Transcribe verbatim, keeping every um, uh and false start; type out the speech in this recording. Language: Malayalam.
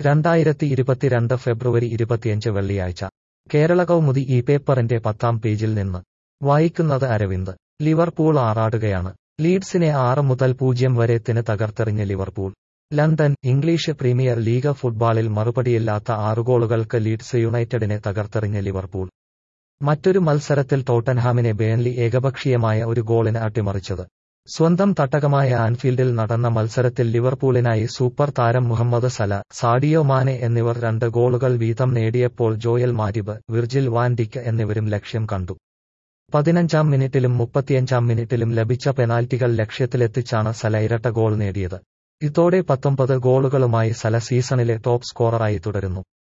രണ്ടായിരത്തി ഇരുപത്തിരണ്ട് ഫെബ്രുവരി ഇരുപത്തിയഞ്ച് വെള്ളിയാഴ്ച കേരള കൗമുദി ഈ പേപ്പറിന്റെ പത്താം പേജിൽ നിന്ന് വായിക്കുന്നത് അരവിന്ദ്. ലിവർപൂൾ ആറാടുകയാണ്. ലീഡ്സിനെ ആറ് മുതൽ പൂജ്യം വരെത്തിന് തകർത്തെറിഞ്ഞ് Liverpool. London. English Premier League ഫുട്ബോളിൽ മറുപടിയില്ലാത്ത ആറ് ഗോളുകൾക്ക് ലീഡ്സ് യുണൈറ്റഡിനെ തകർത്തെറിഞ്ഞ് ലിവർപൂൾ. മറ്റൊരു മത്സരത്തിൽ ടോട്ടൻഹാമിനെ ബേൺലി ഏകപക്ഷീയമായ ഒരു ഗോളിന് അട്ടിമറിച്ചത്. സ്വന്തം തട്ടകമായ ആൻഫീൽഡിൽ നടന്ന മത്സരത്തിൽ ലിവർപൂളിനായി സൂപ്പർ താരം മുഹമ്മദ് സല, സാഡിയോ മാനെ എന്നിവർ രണ്ട് ഗോളുകൾ വീതം നേടിയപ്പോൾ ജോയൽ മാറ്റിബ്, വിർജിൽ വാൻ ഡിക്ക് എന്നിവരും ലക്ഷ്യം കണ്ടു. പതിനഞ്ചാം മിനിറ്റിലും മുപ്പത്തിയഞ്ചാം മിനിറ്റിലും ലഭിച്ച പെനാൽറ്റികൾ ലക്ഷ്യത്തിലെത്തിച്ചാണ് സല ഇരട്ട ഗോൾ നേടിയത്. ഇതോടെ പത്തൊമ്പത് ഗോളുകളുമായി സല സീസണിലെ ടോപ്പ് സ്കോററായി തുടരുന്നു.